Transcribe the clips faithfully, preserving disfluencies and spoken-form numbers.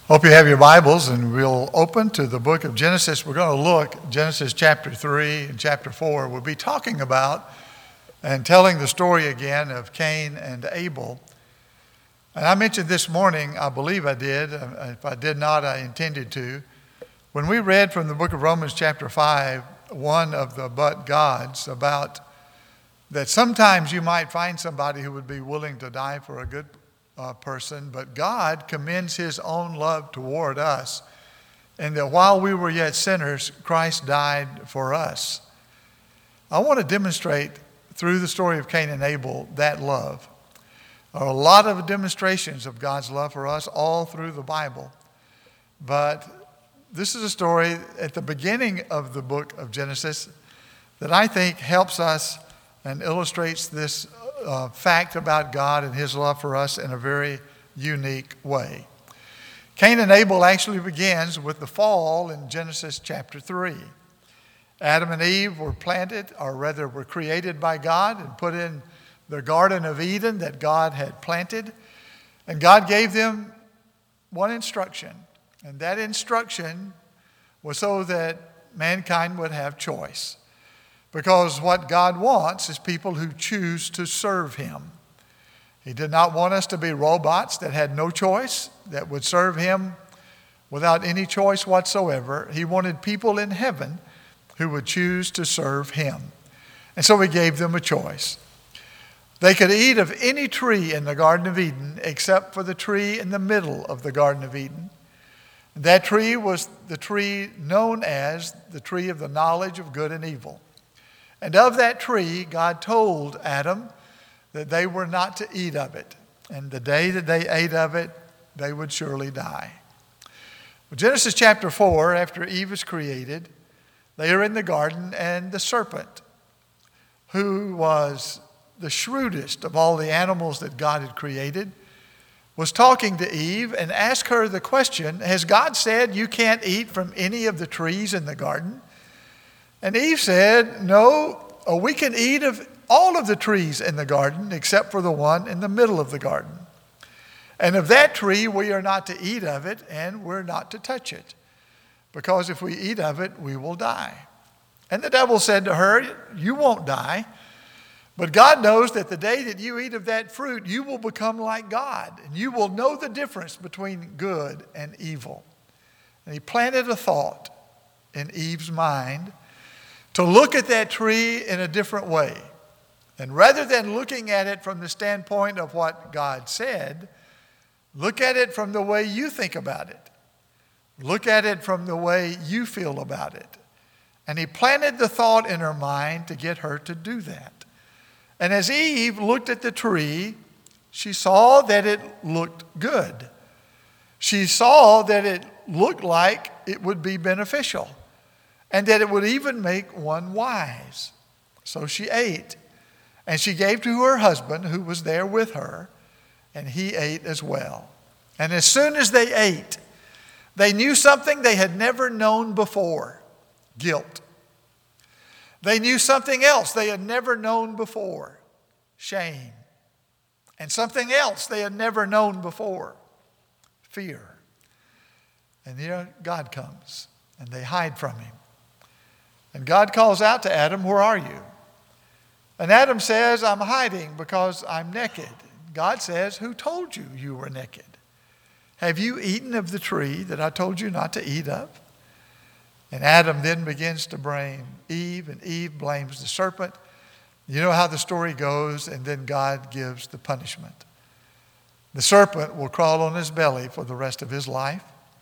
Hope you have your Bibles, and we'll open to the book of Genesis. We're going to look, Genesis chapter three and chapter four. We'll be talking about and telling the story again of Cain and Abel. And I mentioned this morning, I believe I did. If I did not, I intended to. When we read from the book of Romans chapter five, one of the but gods, about that sometimes you might find somebody who would be willing to die for a good Uh, person, but God commends his own love toward us, and that while we were yet sinners, Christ died for us. I want to demonstrate through the story of Cain and Abel that love. There are a lot of demonstrations of God's love for us all through the Bible, but this is a story at the beginning of the book of Genesis that I think helps us and illustrates this Uh, fact about God and his love for us in a very unique way. Cain and Abel actually begins with the fall in Genesis chapter three. Adam and Eve were planted, or rather were created by God and put in the Garden of Eden that God had planted. And God gave them one instruction. And that instruction was so that mankind would have choice. Because what God wants is people who choose to serve him. He did not want us to be robots that had no choice, that would serve him without any choice whatsoever. He wanted people in heaven who would choose to serve him. And so he gave them a choice. They could eat of any tree in the Garden of Eden except for the tree in the middle of the Garden of Eden. That tree was the tree known as the tree of the knowledge of good and evil. And of that tree, God told Adam that they were not to eat of it. And the day that they ate of it, they would surely die. Well, Genesis chapter four, after Eve is created, they are in the garden, and the serpent, who was the shrewdest of all the animals that God had created, was talking to Eve and asked her the question, has God said you can't eat from any of the trees in the garden? And Eve said, no, we can eat of all of the trees in the garden except for the one in the middle of the garden. And of that tree we are not to eat of it, and we're not to touch it, because if we eat of it, we will die. And the devil said to her, you won't die, but God knows that the day that you eat of that fruit, you will become like God, and you will know the difference between good and evil. And he planted a thought in Eve's mind to look at that tree in a different way. And rather than looking at it from the standpoint of what God said, look at it from the way you think about it. Look at it from the way you feel about it. And he planted the thought in her mind to get her to do that. And as Eve looked at the tree, she saw that it looked good. She saw that it looked like it would be beneficial, and that it would even make one wise. So she ate, and she gave to her husband who was there with her, and he ate as well. And as soon as they ate, they knew something they had never known before: guilt. They knew something else they had never known before: shame. And something else they had never known before: fear. And here God comes, and they hide from him. And God calls out to Adam, where are you? And Adam says, I'm hiding because I'm naked. God says, who told you you were naked? Have you eaten of the tree that I told you not to eat of? And Adam then begins to blame Eve, and Eve blames the serpent. You know how the story goes, and then God gives the punishment. The serpent will crawl on his belly for the rest of his life.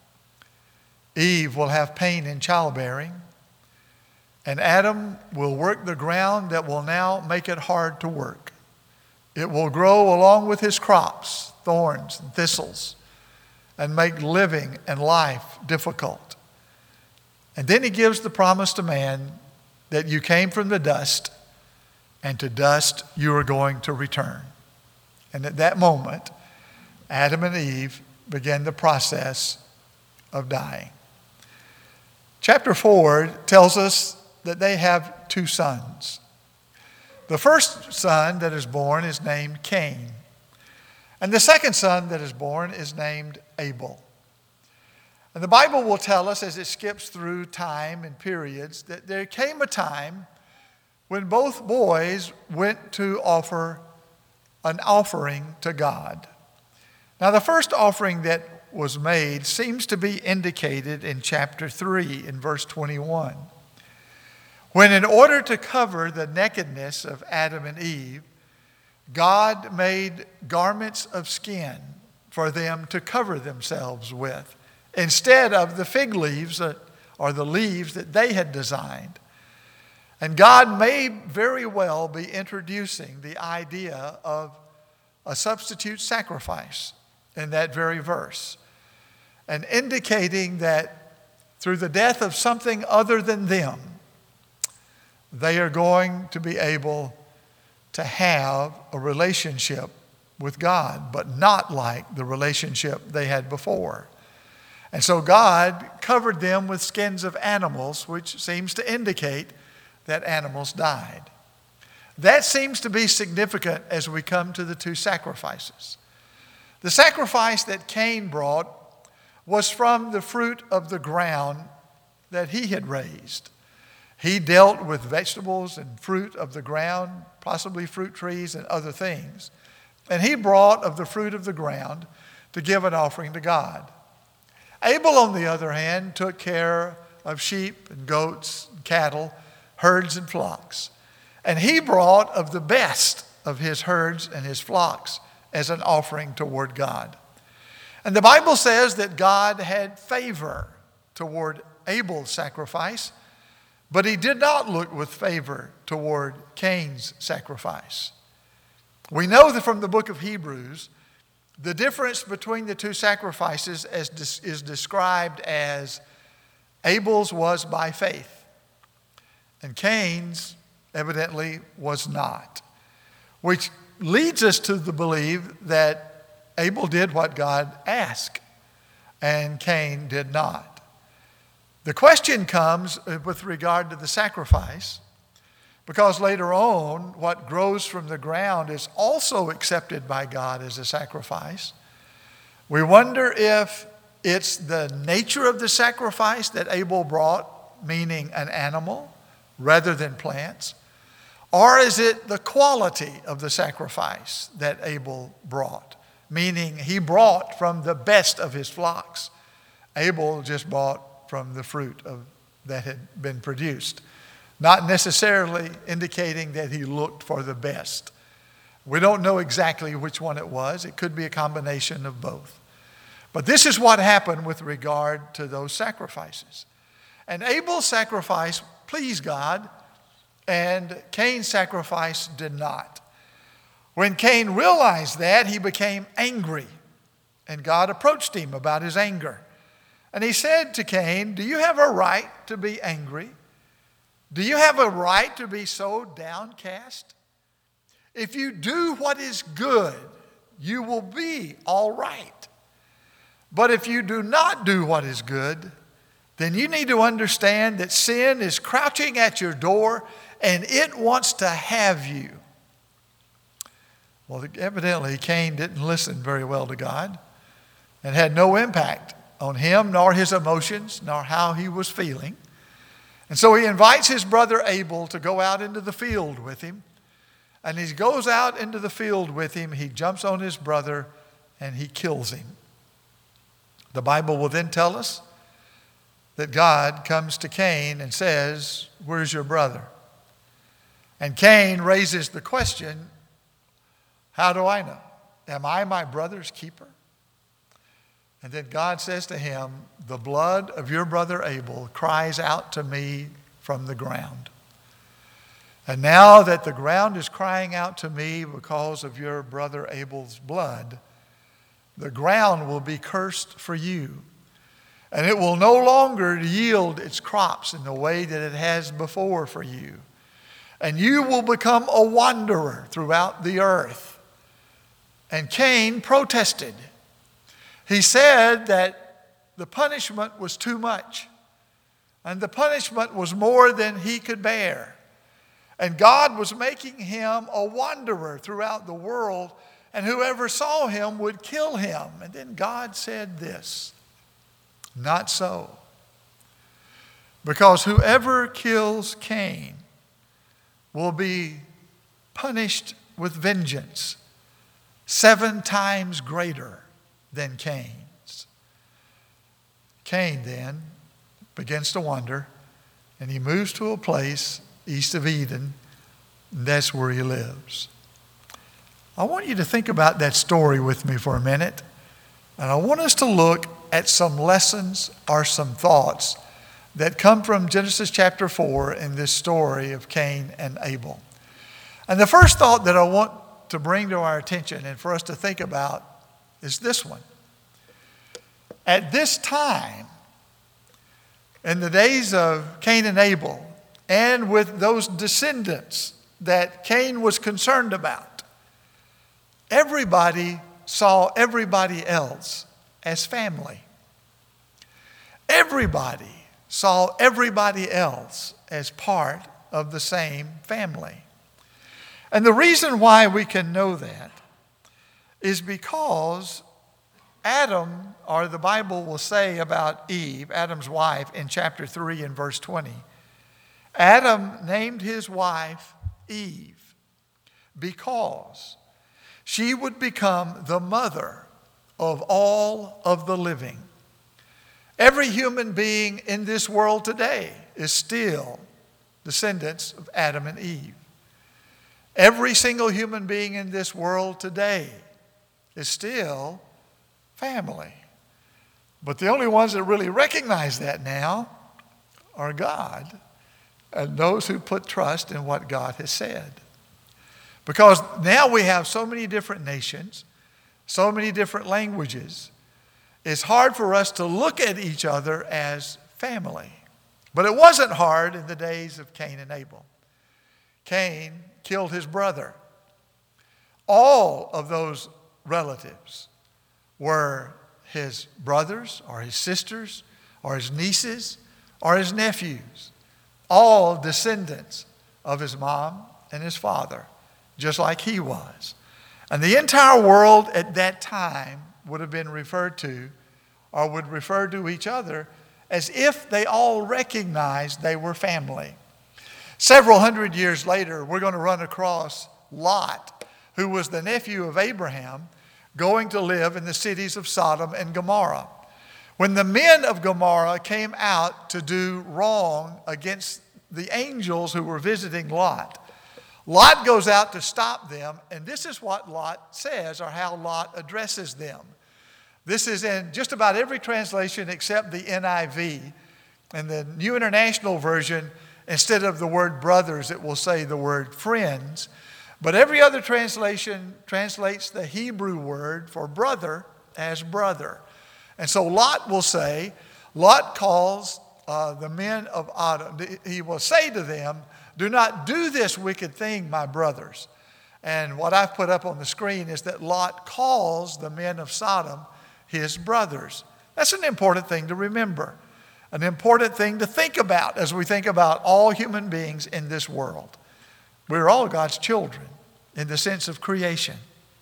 Eve will have pain in childbearing. And Adam will work the ground that will now make it hard to work. It will grow along with his crops, thorns and thistles, and make living and life difficult. And then he gives the promise to man that you came from the dust, and to dust you are going to return. And at that moment, Adam and Eve began the process of dying. Chapter four tells us that they have two sons. The first son that is born is named Cain. And the second son that is born is named Abel. And the Bible will tell us, as it skips through time and periods, that there came a time when both boys went to offer an offering to God. Now, the first offering that was made seems to be indicated in chapter three, in verse twenty-one, when in order to cover the nakedness of Adam and Eve, God made garments of skin for them to cover themselves with, instead of the fig leaves or the leaves that they had designed. And God may very well be introducing the idea of a substitute sacrifice in that very verse, and indicating that through the death of something other than them, they are going to be able to have a relationship with God, but not like the relationship they had before. And so God covered them with skins of animals, which seems to indicate that animals died. That seems to be significant as we come to the two sacrifices. The sacrifice that Cain brought was from the fruit of the ground that he had raised. He dealt with vegetables and fruit of the ground, possibly fruit trees and other things. And he brought of the fruit of the ground to give an offering to God. Abel, on the other hand, took care of sheep and goats and cattle, herds and flocks. And he brought of the best of his herds and his flocks as an offering toward God. And the Bible says that God had favor toward Abel's sacrifice, but he did not look with favor toward Cain's sacrifice. We know that from the book of Hebrews, the difference between the two sacrifices as is described as Abel's was by faith, and Cain's evidently was not, which leads us to the belief that Abel did what God asked and Cain did not. The question comes with regard to the sacrifice, because later on, what grows from the ground is also accepted by God as a sacrifice. We wonder if it's the nature of the sacrifice that Abel brought, meaning an animal rather than plants, or is it the quality of the sacrifice that Abel brought, meaning he brought from the best of his flocks. Abel just brought from the fruit of, that had been produced, not necessarily indicating that he looked for the best. We don't know exactly which one it was. It could be a combination of both. But this is what happened with regard to those sacrifices. And Abel's sacrifice pleased God, and Cain's sacrifice did not. When Cain realized that, he became angry, and God approached him about his anger. And he said to Cain, "Do you have a right to be angry? Do you have a right to be so downcast? If you do what is good, you will be all right. But if you do not do what is good, then you need to understand that sin is crouching at your door and it wants to have you." Well, evidently Cain didn't listen very well to God and had no impact on him, nor his emotions, nor how he was feeling. And so he invites his brother Abel to go out into the field with him. And as he goes out into the field with him, he jumps on his brother and he kills him. The Bible will then tell us that God comes to Cain and says, "Where's your brother?" And Cain raises the question, "How do I know? Am I my brother's keeper?" And then God says to him, "The blood of your brother Abel cries out to me from the ground. And now that the ground is crying out to me because of your brother Abel's blood, the ground will be cursed for you. And it will no longer yield its crops in the way that it has before for you. And you will become a wanderer throughout the earth." And Cain protested. He said that the punishment was too much. And the punishment was more than he could bear. And God was making him a wanderer throughout the world, and whoever saw him would kill him. And then God said this, Not so. Because whoever kills Cain will be punished with vengeance seven times greater than Cain's. Cain then begins to wander, and he moves to a place east of Eden, and that's where he lives. I want you to think about that story with me for a minute, and I want us to look at some lessons or some thoughts that come from Genesis chapter four in this story of Cain and Abel. And the first thought that I want to bring to our attention and for us to think about is this one. At this time, in the days of Cain and Abel, and with those descendants that Cain was concerned about, everybody saw everybody else as family. Everybody saw everybody else as part of the same family. And the reason why we can know that is because Adam, or the Bible will say about Eve, Adam's wife, in chapter three and verse twenty, Adam named his wife Eve because she would become the mother of all of the living. Every human being in this world today is still descendants of Adam and Eve. Every single human being in this world today is still family. But the only ones that really recognize that now are God and those who put trust in what God has said. Because now we have so many different nations, so many different languages, it's hard for us to look at each other as family. But it wasn't hard in the days of Cain and Abel. Cain killed his brother. All of those relatives were his brothers or his sisters or his nieces or his nephews, all descendants of his mom and his father, just like he was. And the entire world at that time would have been referred to or would refer to each other as if they all recognized they were family. Several hundred years later, we're going to run across Lot, who was the nephew of Abraham, going to live in the cities of Sodom and Gomorrah. When the men of Gomorrah came out to do wrong against the angels who were visiting Lot, Lot goes out to stop them, and this is what Lot says, or how Lot addresses them. This is in just about every translation except the N I V. In the New International Version, instead of the word brothers, it will say the word friends. But every other translation translates the Hebrew word for brother as brother. And so Lot will say, Lot calls uh, the men of Sodom, he will say to them, "Do not do this wicked thing, my brothers." And what I've put up on the screen is that Lot calls the men of Sodom his brothers. That's an important thing to remember, an important thing to think about as we think about all human beings in this world. We're all God's children in the sense of creation.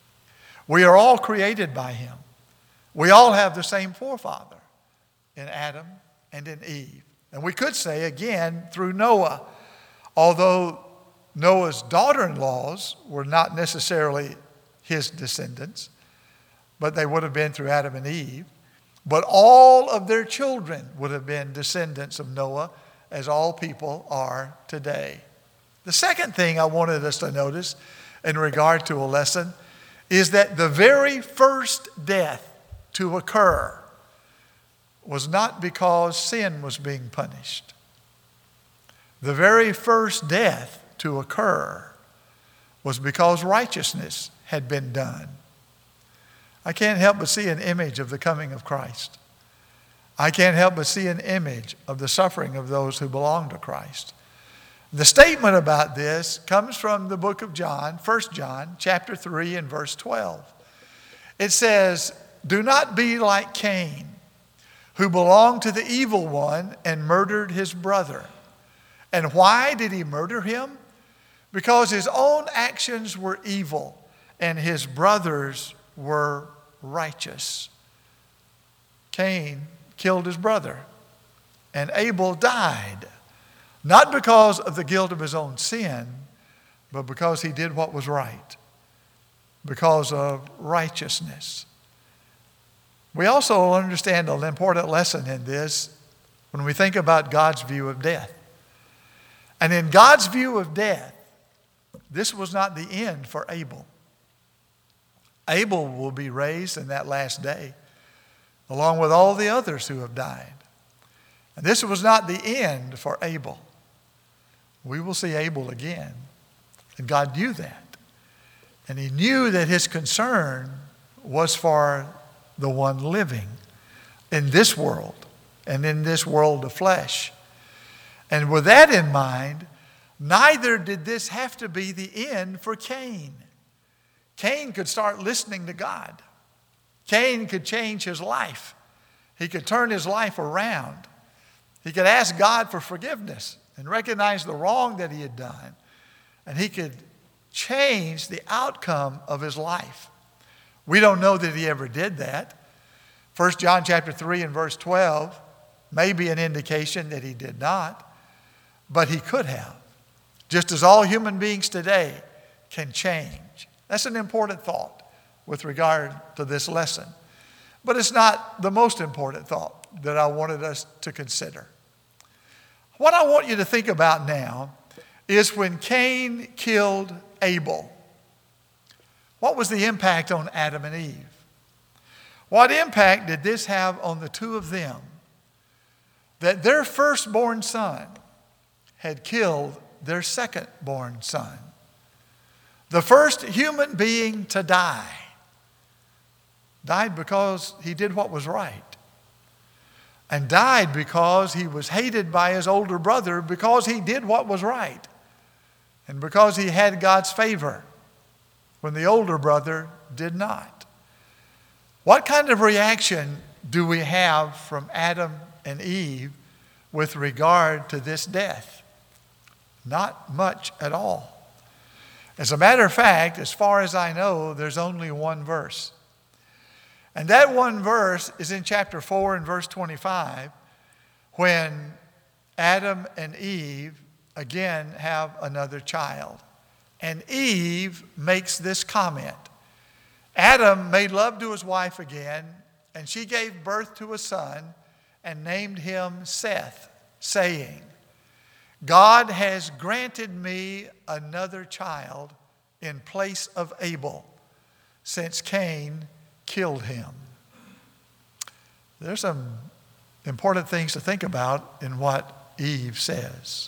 We are all created by Him. We all have the same forefather in Adam and in Eve. And we could say again through Noah, although Noah's daughter-in-laws were not necessarily his descendants, but they would have been through Adam and Eve. But all of their children would have been descendants of Noah, as all people are today. The second thing I wanted us to notice in regard to a lesson is that the very first death to occur was not because sin was being punished. The very first death to occur was because righteousness had been done. I can't help but see an image of the coming of Christ. I can't help but see an image of the suffering of those who belong to Christ. The statement about this comes from the book of John, First John, chapter three and verse twelve. It says, "Do not be like Cain, who belonged to the evil one and murdered his brother." And why did he murder him? Because his own actions were evil and his brothers were righteous. Cain killed his brother. And Abel died, not because of the guilt of his own sin, but because he did what was right, because of righteousness. We also understand an important lesson in this when we think about God's view of death. And in God's view of death, this was not the end for Abel. Abel will be raised in that last day, along with all the others who have died. And this was not the end for Abel. We will see Abel again. And God knew that. And he knew that his concern was for the one living in this world and in this world of flesh. And with that in mind, neither did this have to be the end for Cain. Cain could start listening to God. Cain could change his life. He could turn his life around. He could ask God for forgiveness and recognize the wrong that he had done. And he could change the outcome of his life. We don't know that he ever did that. First John chapter three and verse twelve may be an indication that he did not, but he could have. Just as all human beings today can change. That's an important thought with regard to this lesson. But it's not the most important thought that I wanted us to consider. What I want you to think about now is when Cain killed Abel. What was the impact on Adam and Eve? What impact did this have on the two of them? That their firstborn son had killed their secondborn son. The first human being to die died because he did what was right. And died because he was hated by his older brother because he did what was right. And because he had God's favor when the older brother did not. What kind of reaction do we have from Adam and Eve with regard to this death? Not much at all. As a matter of fact, as far as I know, there's only one verse. And that one verse is in chapter four and verse twenty-five, when Adam and Eve again have another child. And Eve makes this comment. Adam made love to his wife again, and she gave birth to a son and named him Seth, saying, God has granted me another child in place of Abel, since Cain killed him. There's some important things to think about in what Eve says.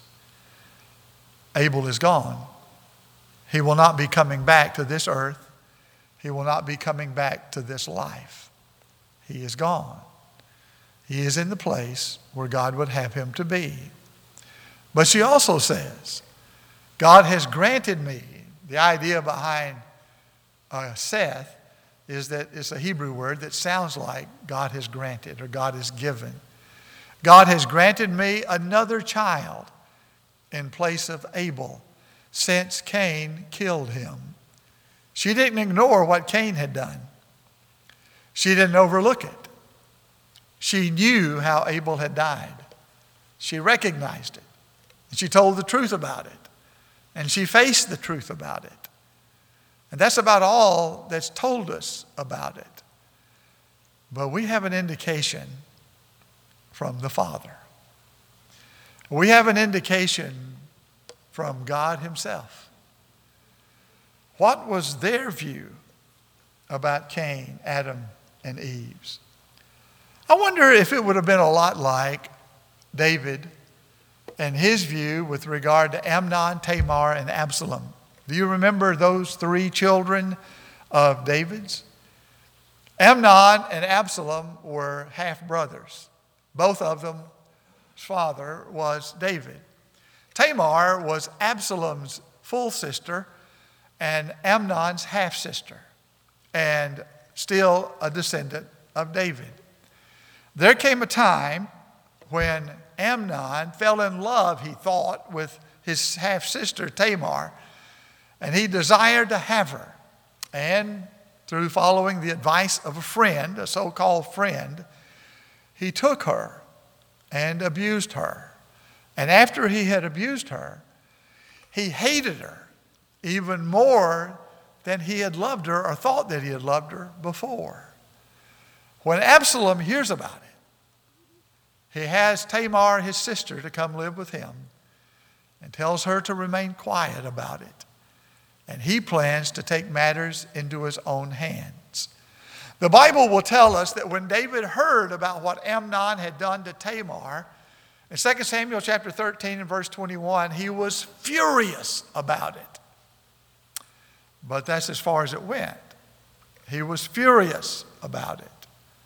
Abel is gone. He will not be coming back to this earth. He will not be coming back to this life. He is gone. He is in the place where God would have him to be. But she also says, God has granted me. The idea behind uh, Seth is that it's a Hebrew word that sounds like God has granted or God has given. God has granted me another child in place of Abel, since Cain killed him. She didn't ignore what Cain had done. She didn't overlook it. She knew how Abel had died. She recognized it. And she told the truth about it. And she faced the truth about it. And that's about all that's told us about it. But we have an indication from the Father. We have an indication from God himself. What was their view about Cain, Adam, and Eve's? I wonder if it would have been a lot like David and his view with regard to Amnon, Tamar, and Absalom. Do you remember those three children of David's? Amnon and Absalom were half-brothers. Both of them, his father was David. Tamar was Absalom's full sister and Amnon's half-sister, and still a descendant of David. There came a time when Amnon fell in love, he thought, with his half-sister Tamar, and he desired to have her. And through following the advice of a friend, a so-called friend, he took her and abused her. And after he had abused her, he hated her even more than he had loved her or thought that he had loved her before. When Absalom hears about it, he has Tamar, his sister, to come live with him and tells her to remain quiet about it. And he plans to take matters into his own hands. The Bible will tell us that when David heard about what Amnon had done to Tamar, in Second Samuel chapter thirteen and verse twenty-one, he was furious about it. But that's as far as it went. He was furious about it.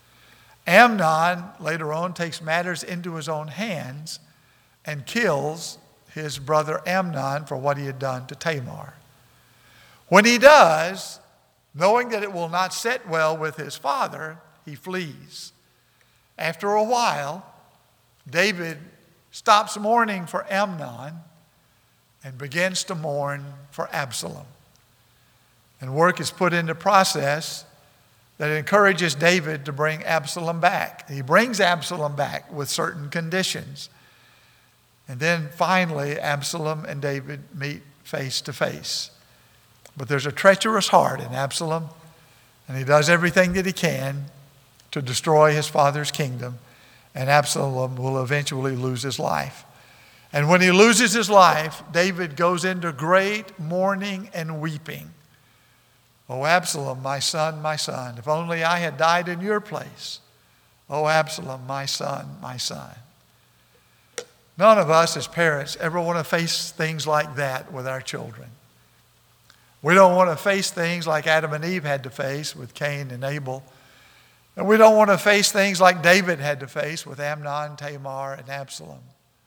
Amnon later on takes matters into his own hands and kills his brother Amnon for what he had done to Tamar. When he does, knowing that it will not sit well with his father, he flees. After a while, David stops mourning for Amnon and begins to mourn for Absalom. And work is put into process that encourages David to bring Absalom back. He brings Absalom back with certain conditions. And then finally, Absalom and David meet face to face. But there's a treacherous heart in Absalom, and he does everything that he can to destroy his father's kingdom, and Absalom will eventually lose his life. And when he loses his life, David goes into great mourning and weeping. "O Absalom, my son, my son, if only I had died in your place. O Absalom, my son, my son." None of us as parents ever want to face things like that with our children. We don't want to face things like Adam and Eve had to face with Cain and Abel. And we don't want to face things like David had to face with Amnon, Tamar, and Absalom.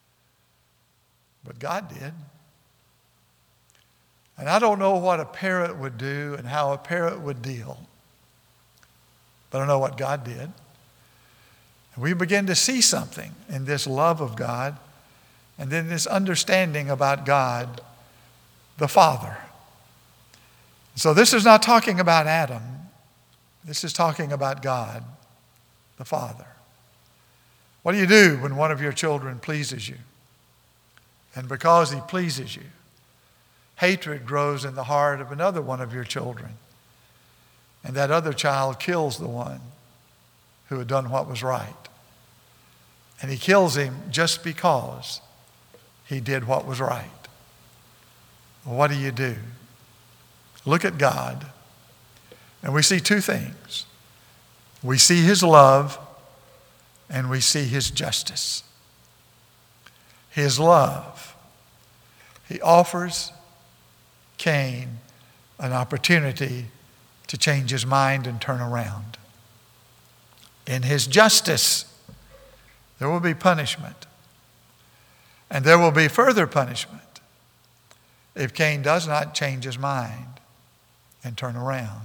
But God did. And I don't know what a parent would do and how a parent would deal. But I know what God did. And we begin to see something in this love of God and then this understanding about God, the Father. So this is not talking about Adam. This is talking about God, the Father. What do you do when one of your children pleases you? And because he pleases you, hatred grows in the heart of another one of your children. And that other child kills the one who had done what was right. And he kills him just because he did what was right. Well, what do you do? Look at God, and we see two things. We see his love, and we see his justice. His love. He offers Cain an opportunity to change his mind and turn around. In his justice, there will be punishment. And there will be further punishment if Cain does not change his mind and turn around.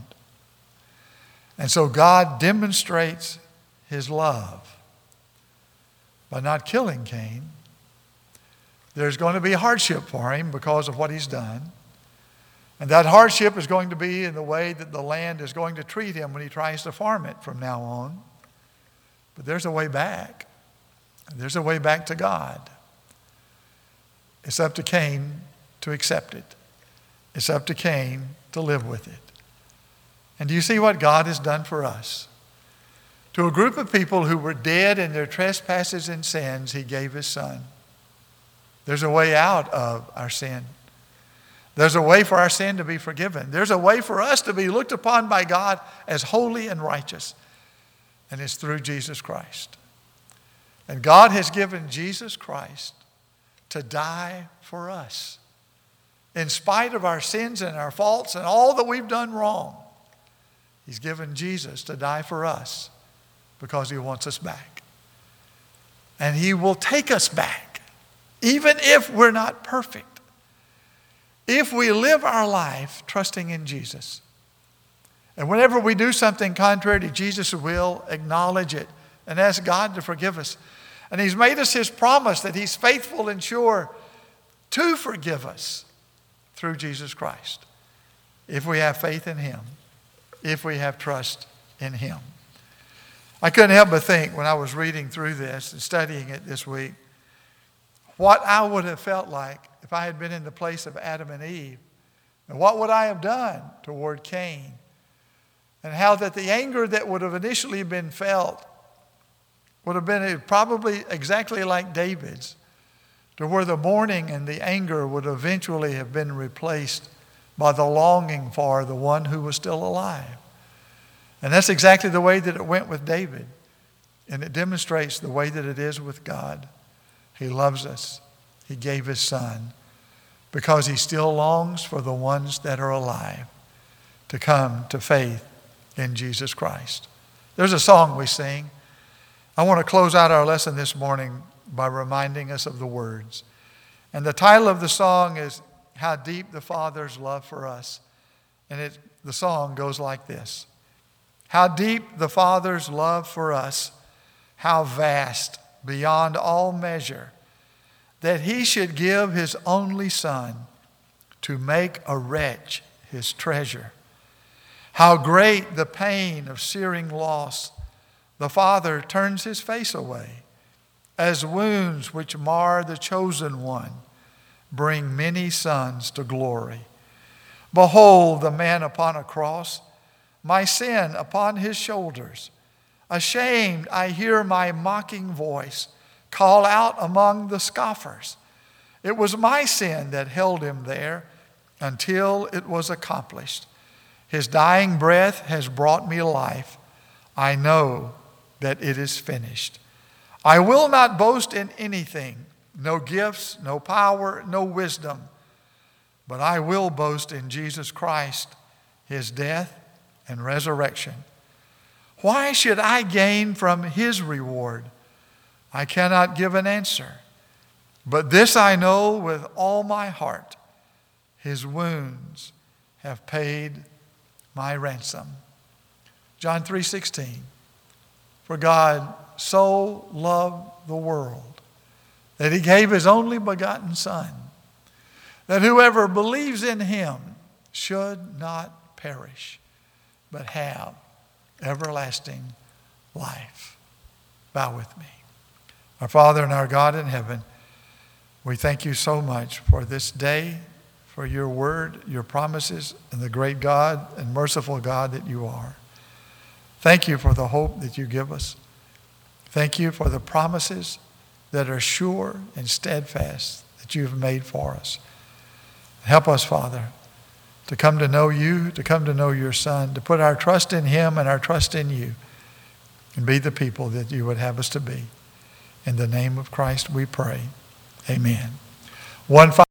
And so God demonstrates his love by not killing Cain. There's going to be hardship for him because of what he's done. And that hardship is going to be in the way that the land is going to treat him when he tries to farm it from now on. But there's a way back. There's a way back to God. It's up to Cain to accept it. It's up to Cain to live with it. And do you see what God has done for us? To a group of people who were dead in their trespasses and sins, he gave his son. There's a way out of our sin. There's a way for our sin to be forgiven. There's a way for us to be looked upon by God as holy and righteous. And it's through Jesus Christ. And God has given Jesus Christ to die for us. In spite of our sins and our faults and all that we've done wrong, he's given Jesus to die for us because he wants us back. And he will take us back, even if we're not perfect. If we live our life trusting in Jesus. And whenever we do something contrary to Jesus' will, acknowledge it and ask God to forgive us. And he's made us his promise that he's faithful and sure to forgive us through Jesus Christ. If we have faith in him, if we have trust in him. I couldn't help but think when I was reading through this and studying it this week, what I would have felt like if I had been in the place of Adam and Eve. And what would I have done toward Cain? And how that the anger that would have initially been felt would have been probably exactly like David's, to where the mourning and the anger would eventually have been replaced by the longing for the one who was still alive. And that's exactly the way that it went with David. And it demonstrates the way that it is with God. He loves us. He gave his son because he still longs for the ones that are alive to come to faith in Jesus Christ. There's a song we sing. I want to close out our lesson this morning by reminding us of the words. And the title of the song is How Deep the Father's Love for Us. And it, the song goes like this. How deep the Father's love for us, how vast beyond all measure, that he should give his only Son to make a wretch his treasure. How great the pain of searing loss, the Father turns his face away, as wounds which mar the chosen one bring many sons to glory. Behold the man upon a cross, my sin upon his shoulders. Ashamed, I hear my mocking voice call out among the scoffers. It was my sin that held him there until it was accomplished. His dying breath has brought me life. I know that it is finished. I will not boast in anything, no gifts, no power, no wisdom, but I will boast in Jesus Christ, his death and resurrection. Why should I gain from his reward? I cannot give an answer. But this I know with all my heart. His wounds have paid my ransom. John three sixteen. For God so loved the world that he gave his only begotten Son, that whoever believes in him should not perish, but have everlasting life. Bow with me. Our Father and our God in heaven, we thank you so much for this day, for your word, your promises, and the great God and merciful God that you are. Thank you for the hope that you give us. Thank you for the promises that are sure and steadfast that you have made for us. Help us, Father, to come to know you, to come to know your Son, to put our trust in him and our trust in you, and be the people that you would have us to be. In the name of Christ we pray. Amen. One